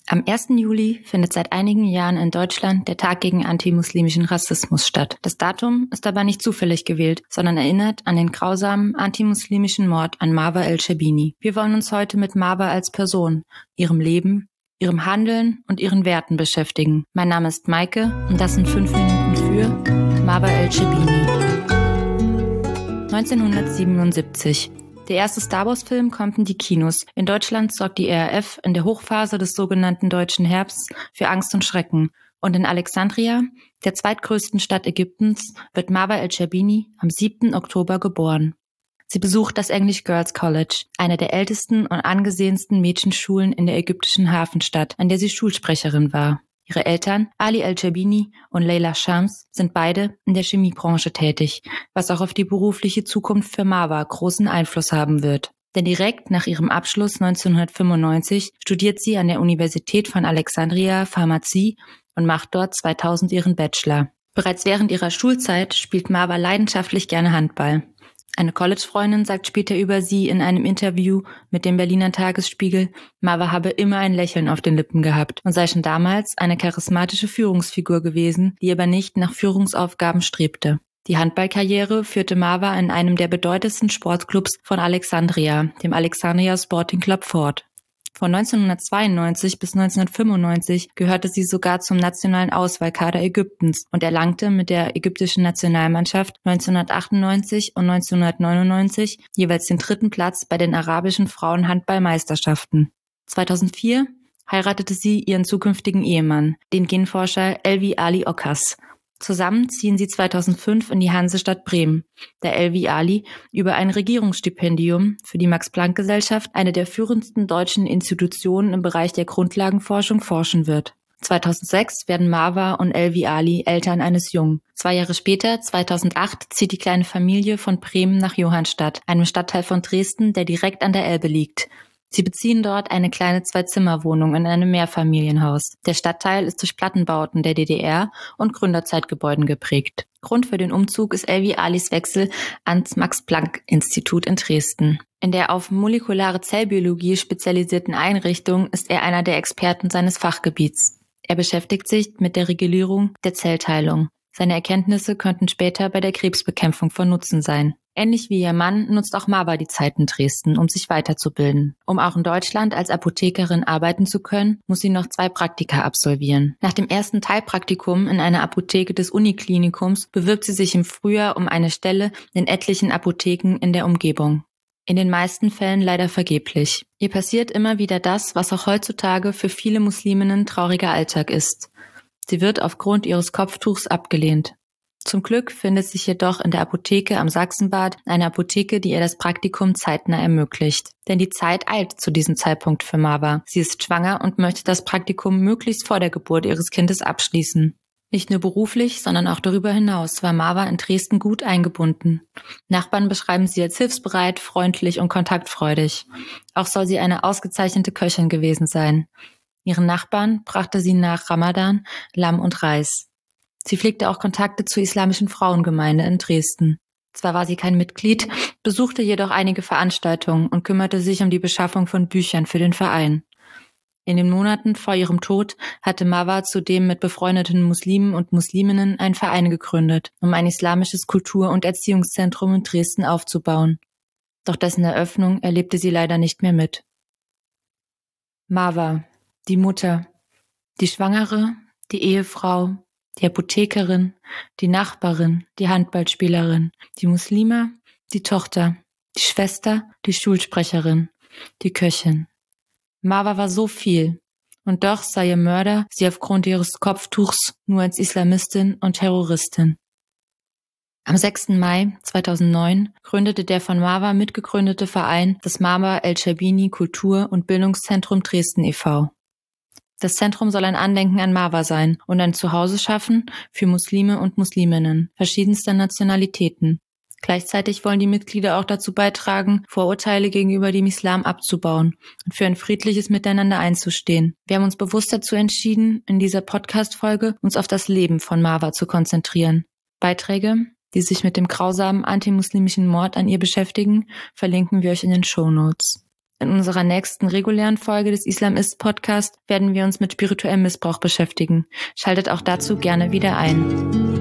Am 1. Juli findet seit einigen Jahren in Deutschland der Tag gegen antimuslimischen Rassismus statt. Das Datum ist aber nicht zufällig gewählt, sondern erinnert an den grausamen antimuslimischen Mord an Marwa El-Sherbini. Wir wollen uns heute mit Marwa als Person, ihrem Leben, ihrem Handeln und ihren Werten beschäftigen. Mein Name ist Maike und das sind 5 Minuten für Marwa El-Sherbini. 1977. Der erste Star-Wars-Film kommt in die Kinos. In Deutschland sorgt die RAF in der Hochphase des sogenannten Deutschen Herbsts für Angst und Schrecken. Und in Alexandria, der zweitgrößten Stadt Ägyptens, wird Marwa El-Sherbini am 7. Oktober geboren. Sie besucht das English Girls College, eine der ältesten und angesehensten Mädchenschulen in der ägyptischen Hafenstadt, an der sie Schulsprecherin war. Ihre Eltern, Ali El-Sherbini und Leila Shams, sind beide in der Chemiebranche tätig, was auch auf die berufliche Zukunft für Marwa großen Einfluss haben wird. Denn direkt nach ihrem Abschluss 1995 studiert sie an der Universität von Alexandria Pharmazie und macht dort 2000 ihren Bachelor. Bereits während ihrer Schulzeit spielt Marwa leidenschaftlich gerne Handball. Eine College-Freundin sagt später über sie in einem Interview mit dem Berliner Tagesspiegel, Marwa habe immer ein Lächeln auf den Lippen gehabt und sei schon damals eine charismatische Führungsfigur gewesen, die aber nicht nach Führungsaufgaben strebte. Die Handballkarriere führte Marwa in einem der bedeutendsten Sportclubs von Alexandria, dem Alexandria Sporting Club, fort. Von 1992 bis 1995 gehörte sie sogar zum nationalen Auswahlkader Ägyptens und erlangte mit der ägyptischen Nationalmannschaft 1998 und 1999 jeweils den 3. Platz bei den arabischen Frauenhandballmeisterschaften. 2004 heiratete sie ihren zukünftigen Ehemann, den Genforscher Elvi Ali Okas. Zusammen ziehen sie 2005 in die Hansestadt Bremen, da Elvi Ali über ein Regierungsstipendium für die Max-Planck-Gesellschaft, eine der führendsten deutschen Institutionen im Bereich der Grundlagenforschung, forschen wird. 2006 werden Marwa und Elvi Ali Eltern eines Jungen. 2 Jahre später, 2008, zieht die kleine Familie von Bremen nach Johannstadt, einem Stadtteil von Dresden, der direkt an der Elbe liegt. Sie beziehen dort eine kleine 2-Zimmer-Wohnung in einem Mehrfamilienhaus. Der Stadtteil ist durch Plattenbauten der DDR und Gründerzeitgebäuden geprägt. Grund für den Umzug ist Elvi Alis Wechsel ans Max-Planck-Institut in Dresden. In der auf molekulare Zellbiologie spezialisierten Einrichtung ist er einer der Experten seines Fachgebiets. Er beschäftigt sich mit der Regulierung der Zellteilung. Seine Erkenntnisse könnten später bei der Krebsbekämpfung von Nutzen sein. Ähnlich wie ihr Mann nutzt auch Marwa die Zeit in Dresden, um sich weiterzubilden. Um auch in Deutschland als Apothekerin arbeiten zu können, muss sie noch 2 Praktika absolvieren. Nach dem ersten Teilpraktikum in einer Apotheke des Uniklinikums bewirbt sie sich im Frühjahr um eine Stelle in etlichen Apotheken in der Umgebung. In den meisten Fällen leider vergeblich. Ihr passiert immer wieder das, was auch heutzutage für viele Musliminnen trauriger Alltag ist. Sie wird aufgrund ihres Kopftuchs abgelehnt. Zum Glück findet sich jedoch in der Apotheke am Sachsenbad eine Apotheke, die ihr das Praktikum zeitnah ermöglicht. Denn die Zeit eilt zu diesem Zeitpunkt für Marwa. Sie ist schwanger und möchte das Praktikum möglichst vor der Geburt ihres Kindes abschließen. Nicht nur beruflich, sondern auch darüber hinaus war Marwa in Dresden gut eingebunden. Nachbarn beschreiben sie als hilfsbereit, freundlich und kontaktfreudig. Auch soll sie eine ausgezeichnete Köchin gewesen sein. Ihren Nachbarn brachte sie nach Ramadan Lamm und Reis. Sie pflegte auch Kontakte zur islamischen Frauengemeinde in Dresden. Zwar war sie kein Mitglied, besuchte jedoch einige Veranstaltungen und kümmerte sich um die Beschaffung von Büchern für den Verein. In den Monaten vor ihrem Tod hatte Marwa zudem mit befreundeten Muslimen und Musliminnen einen Verein gegründet, um ein islamisches Kultur- und Erziehungszentrum in Dresden aufzubauen. Doch dessen Eröffnung erlebte sie leider nicht mehr mit. Marwa, die Mutter, die Schwangere, die Ehefrau, die Apothekerin, die Nachbarin, die Handballspielerin, die Muslima, die Tochter, die Schwester, die Schulsprecherin, die Köchin. Marwa war so viel, und doch sah ihr Mörder sie aufgrund ihres Kopftuchs nur als Islamistin und Terroristin. Am 6. Mai 2009 gründete der von Marwa mitgegründete Verein das Marwa El-Sherbini Kultur- und Bildungszentrum Dresden e.V. Das Zentrum soll ein Andenken an Marwa sein und ein Zuhause schaffen für Muslime und Musliminnen verschiedenster Nationalitäten. Gleichzeitig wollen die Mitglieder auch dazu beitragen, Vorurteile gegenüber dem Islam abzubauen und für ein friedliches Miteinander einzustehen. Wir haben uns bewusst dazu entschieden, in dieser Podcast-Folge uns auf das Leben von Marwa zu konzentrieren. Beiträge, die sich mit dem grausamen antimuslimischen Mord an ihr beschäftigen, verlinken wir euch in den Shownotes. In unserer nächsten regulären Folge des Islamist-Podcast werden wir uns mit spirituellem Missbrauch beschäftigen. Schaltet auch dazu gerne wieder ein.